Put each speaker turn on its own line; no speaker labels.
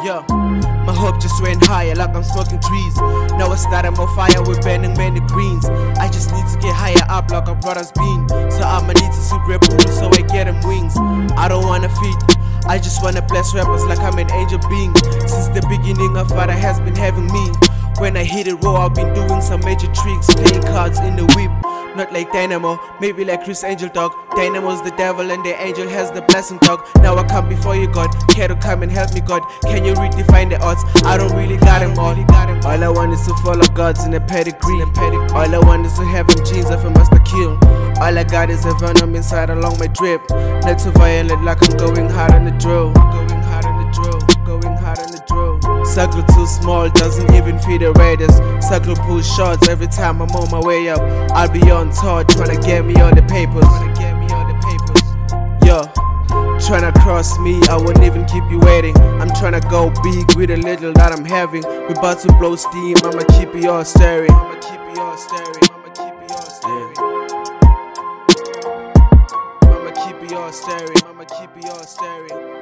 Yeah, my hope just went higher like I'm smoking trees. Now I started more fire with burning many greens. I just need to get higher up like our brothers been. So I'ma need to suit Red Bull so I get them wings. I don't wanna feed, I just wanna bless rappers like I'm an angel being. Since the beginning of Father has been having me. When I hit it raw, I've been doing some major tricks, playing cards in the whip. Not like Dynamo, maybe like Chris Angel dog. Dynamo's the devil and the angel has the blessing dog. Now I come before you, God. Care to come and help me, God. Can you redefine the odds? I don't really got them all. All I want is to follow God's in a pedigree. All I want is to have them genes of a master kill. All I got is a venom inside along my drip. Not too violent like I'm going hard on the drill. Going hard on the drill. Going hard on the drill. Circle too small, doesn't even fit the radius. Circle pull shots every time I'm on my way up. I'll be on tour tryna get me all the papers. Yo, tryna cross me, I won't even keep you waiting. I'm tryna go big with a little that I'm having. We about to blow steam, I'ma keep you all staring. I'ma keep you all staring. I'ma keep you all staring. I'ma keep you all staring. I'ma keep you all staring.